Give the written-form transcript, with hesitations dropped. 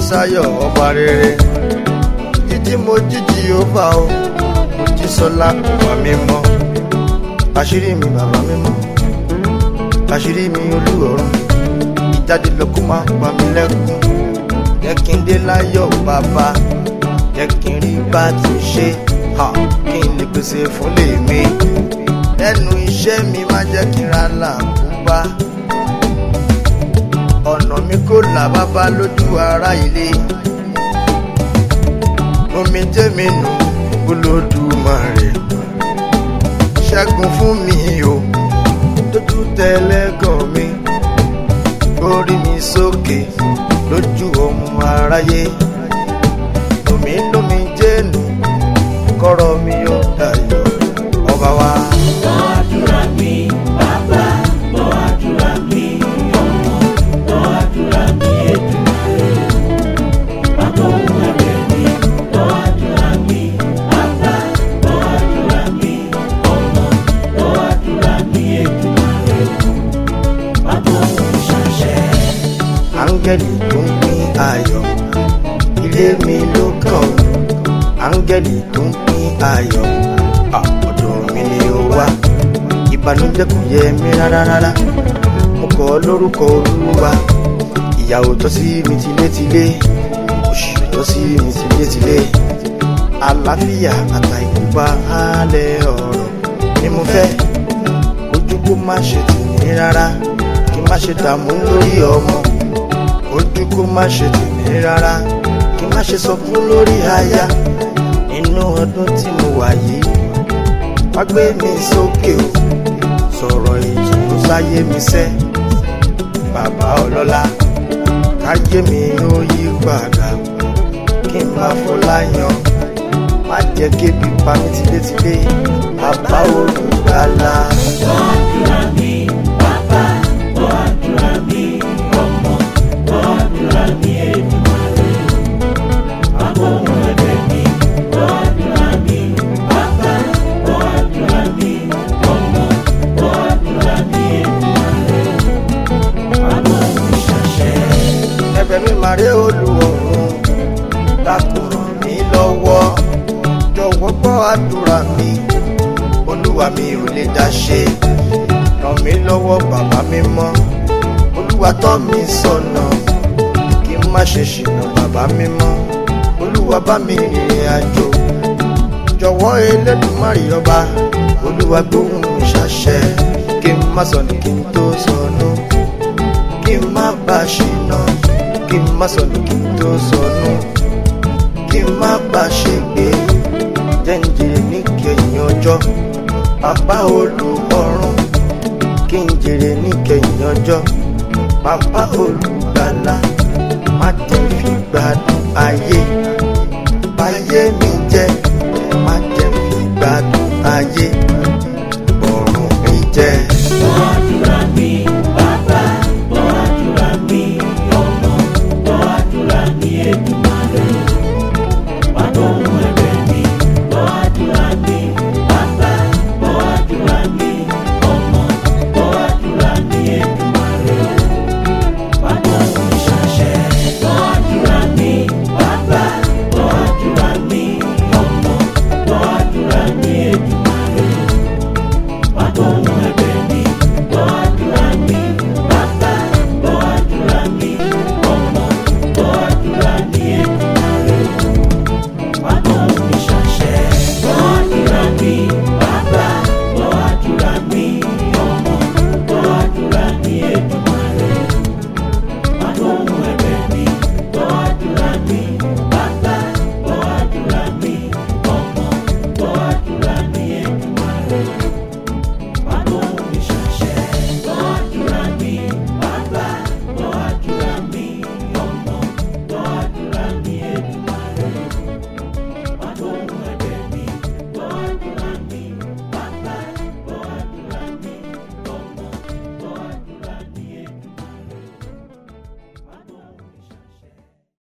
sáyọ̀ ọba rere. Jíjí mo jíjí ó bá o, mo jí sọlá ọba mímọ́. Àṣírí mi bàbá mímọ́, àṣírí mi olúọ̀run. Ìjáde lọ kó máa pa mí lẹ́kún. Jẹ́ kí n dé láyọ̀ bàbá, jẹ́ kí n rí bá ti ṣe, kí n lè pèsè fún lèmi. Lẹ́nu iṣẹ́ mi má jẹ́ kí n ra làkúbá. Ọ̀nà mi kò là bàbá lójú ará ilé. Omi jẹ́ mi nù Olódùmarè. Ṣẹ́gun fún mi o, tójú tẹ́lẹ̀gàn mi. Orí mi sókè lójú ọmọ aráyé. Lómi lómi jẹ́nu kọ́rọ̀ mi ó dayọ̀ ọba wa. Gbọ́ àdúrà mi bàbá, gbọ́ àdúrà mi ọmọ, gbọ́ àdúrà mi Èdùmàrè. Bàbá òun ẹ̀bẹ̀ mi, gbọ́ àdúrà mi bàbá, gbọ́ àdúrà mi ọmọ, gbọ́ àdúrà mi Èdùmàrè. Bàbá òun ṣàṣẹ. Áńgẹ́lì tó ń pín ayọ̀, ilé mi ló kàn. Áńgẹ́lì tó ń pín ayọ̀, ọ̀dọ̀ mi ni ó wà. Ìbànújẹ́ kò yẹ mí rárá. Mo kọ̀ lórúkọ Olúwa. Ìyàwó tọ́ sí mi tilétilé, òṣì tọ́ sí mi tilétilé. Àlàáfíà àtàìkúbá hálẹ̀ ọ̀rọ̀ ni mo fẹ́. Ojú kó má ṣe tì mí rárá, kí má ṣe dààmú lórí ọmọ. Ojú kó má ṣe tì mí rárá, kí má ṣe sọkún lórí aya. Inú ọdún tí mo wà yìí, wá gbé mi sókè o, sọ̀rọ̀ ìtùnú sáyé mi sẹ́. Bàbá ọlọ́lá, káyé mi ó yí padà, kí n má fọláyàn, má jẹ́ kébi pa mí tilétilé. Bàbá olùgbàlà. Gbọ́ àdúrà mi bàbá, gbọ́ àdúrà mi ọmọ, gbọ́ àdúrà mi Èdùmàrè. Bàbá òun ẹ̀bẹ̀ mi, gbọ́ àdúrà mi bàbá, gbọ́ àdúrà mi ọmọ, gbọ́ àdúrà mi Èdùmàrè. Bàbá òun ṣàṣẹ. Ẹ̀bẹ̀ mi máa rí Olúọ̀run, dákun ràn mí lọ́wọ́. Jọ̀wọ́ gbọ́ àdúrà mi, Olúwa mi ò lè dá ṣe. Ràn mí lọ́wọ́ bàbá mímọ́, Olúwa tọ́ mi sọ́nà, kí n má ṣe ṣìnà bàbá mímọ́. Olúwa bá mi rìnrìn àjò, jọ̀wọ́ Elédùmarè ọba. Olúwa gbóhùn mi ṣàṣẹ, kí n má sọnù kí n tó sọnù, kí n má bá ṣìnà, kí n má sọnù kí n tó sọnù, kí n má bá ṣègbé. Jẹ́ n jèrè níkẹyìn ọjọ́, bàbá Olùọ̀run. Kí n jèrè níkẹyìn ọjọ́, bàbá Olùgbàlà. Má jẹ́ fi gbádùn ayé, báyé mi jẹ́.